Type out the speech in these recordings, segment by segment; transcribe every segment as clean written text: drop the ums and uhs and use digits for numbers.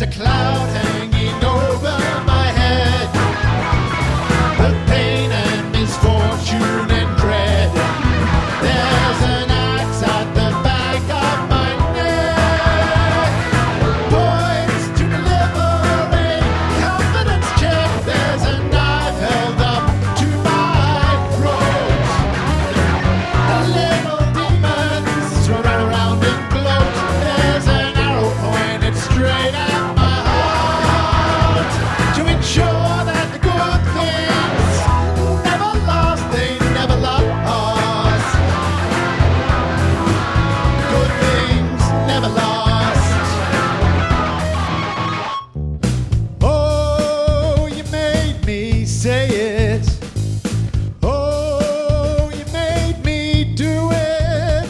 a cloud hanging over my head, of pain and misfortune and dread. There's an axe at the back of my neck, poised to deliver a confidence check. There's a knife held up to my throat. The little demons run around and gloat. There's an arrow pointed straight at my heart, to ensure that the good things never lost, they never lost. Good things never lost. Oh, you made me say it. Oh, you made me do it.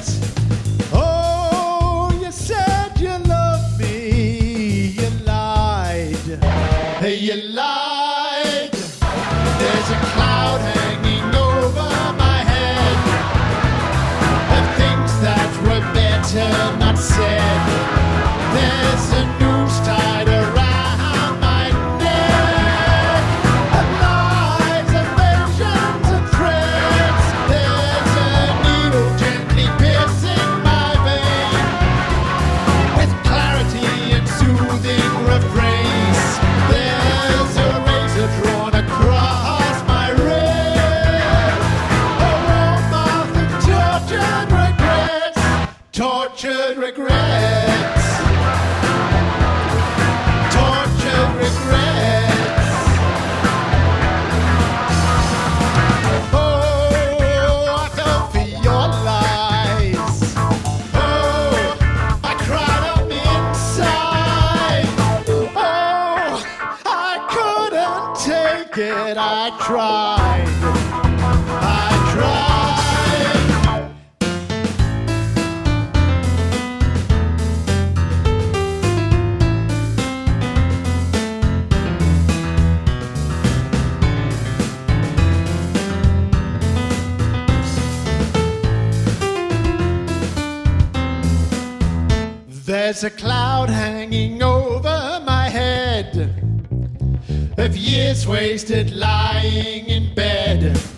Oh, you said you loved me. You lied. Hey, you lied. There's a cloud hanging over my head, of things that were better not said. There's a noose tied around my neck, of lies, evasions, and threats. There's a needle gently piercing my vein, with clarity and soothing refrains. There's a razor drawn across my wrist, a warm mouth of tortured regrets. Tortured regrets. Tortured regrets. Oh, I fell for your lies. Oh, I cried up inside. Oh, I couldn't take it. I tried. I tried. There's a cloud hanging over my head, of years wasted lying in bed.